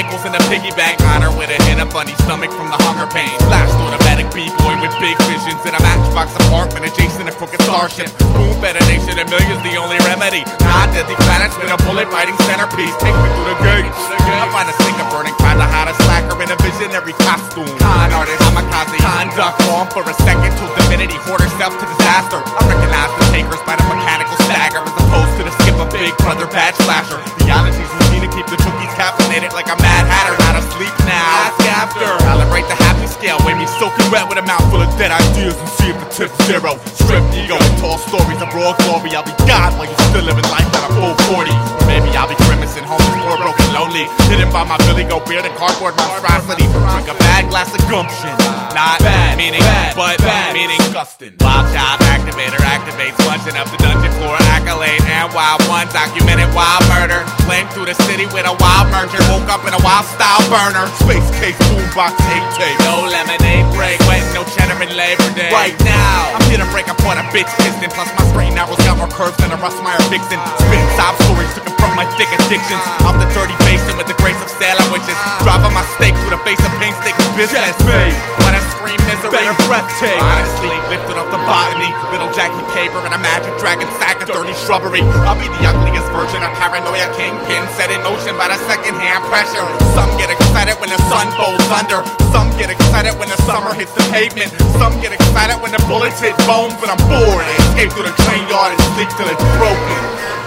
nickels in a piggy bank. Honor with a hint of funny stomach from the hunger pain. Flash automatic B-boy with big visions in a matchbox apartment adjacent to crooked starship. Boom, detonation and millions the only remedy. Non-deadly planets with a bullet-biting centerpiece. Take me through the gates. I find a sinker burning, find the hottest slacker in a visionary costume. Con artist, kamikaze, conduct on for a second till divinity hoard herself to disaster. I recognize the takers by the mechanical stagger as opposed to the skip of Big Brother badge slasher. Theology's routine to keep the cookies caffeinated like a Mad Hatter. Not asleep now, ask after. Calibrate the happy scale, weigh me soaking wet with a mouthful of dead ideas and see if the tip's zero. Strip ego and tall stories of raw glory. I'll be God while you still living life at a full 40. Or maybe I'll be grimacing, homeless, poor, broken, lonely, hidden by my Billy Goat beard and cardboard monstrosity. Drink a bad glass of gumption. Not bad, meaning bad, but bad, meaning disgusting. Wild child activator activates, punching up the dungeon floor accolade. And wild one documented wild murder. Flame through the city with a wild merger. Woke up in a wild style burner. Space case, boombox, 8-tape. No lemonade break, waiting no cheddar in Labor Day. Right now, I'm here to break apart a bitch piston. Plus my straight narrows got more curves than a Russ Meyer Vixen. Spitting sob stories to confront my thick addictions. Off the dirty basin with the grace of sandwiches. Dropping my steak through the face of painstaking business. When I scream misery, better breath take. Honestly, lifted up the botany. Little Jackie Paper and a magic dragon sack of dirty shrubbery. I'll be the ugliest version of paranoia kingpin, set in motion by the second-hand pressure. Some get excited when the sun folds under. Some get excited when the summer hits the pavement. Some get excited when the bullets hit bones. But I'm bored. I escape through the train yard and sleep till it's broken.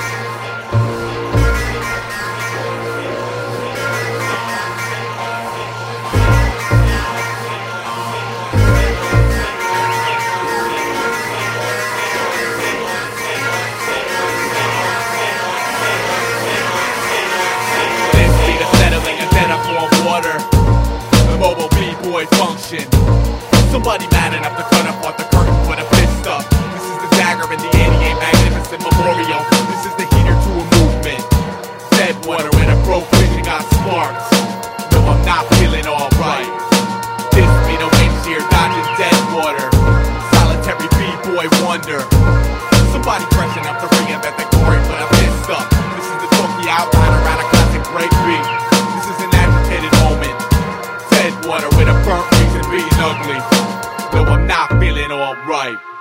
The mobile B-boy function. Somebody mad enough to cut up off the curtain with a fist up. This is the dagger in the 88 Magnificent Memorial. This is the heater to a movement. Dead water in a broke vision got sparks. No, I'm not feeling alright. This be the windshear dodging dead water. Solitary B-boy wonder. Somebody fresh enough to reinvent the glory with a fist up. This is the Tokyo outline around a classic break beat. This is an agitated moment. Dead water with a burnt reason being ugly. Though I'm not feeling alright.